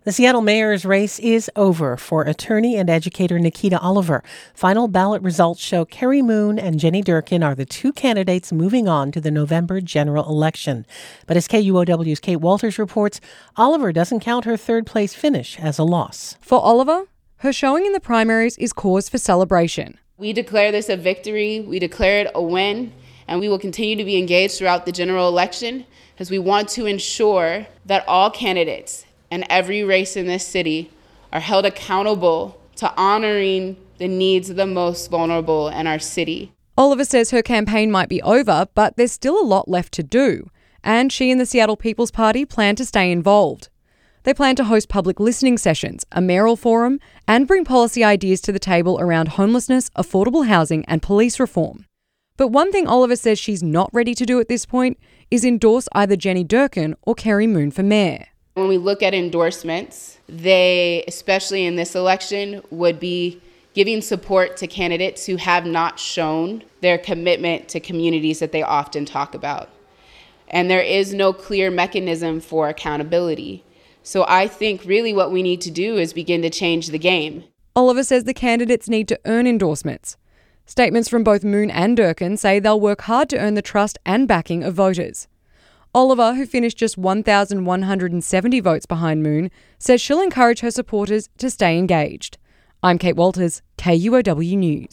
The Seattle mayor's race is over for attorney and educator Nikita Oliver. Final ballot results show Carrie Moon and Jenny Durkin are the two candidates moving on to the November general election. But as KUOW's Kate Walters reports, Oliver doesn't count her third-place finish as a loss. For Oliver, her showing in the primaries is cause for celebration. We declare this a victory, we declare it a win, and we will continue to be engaged throughout the general election as we want to ensure that all candidates and every race in this city are held accountable to honoring the needs of the most vulnerable in our city. Oliver says her campaign might be over, but there's still a lot left to do. And she and the Seattle People's Party plan to stay involved. They plan to host public listening sessions, a mayoral forum, and bring policy ideas to the table around homelessness, affordable housing, and police reform. But one thing Oliver says she's not ready to do at this point is endorse either Jenny Durkin or Carrie Moon for mayor. When we look at endorsements, they, especially in this election, would be giving support to candidates who have not shown their commitment to communities that they often talk about. And there is no clear mechanism for accountability. So I think really what we need to do is begin to change the game. Oliver says the candidates need to earn endorsements. Statements from both Moon and Durkin say they'll work hard to earn the trust and backing of voters. Oliver, who finished just 1,170 votes behind Moon, says she'll encourage her supporters to stay engaged. I'm Kate Walters, KUOW News.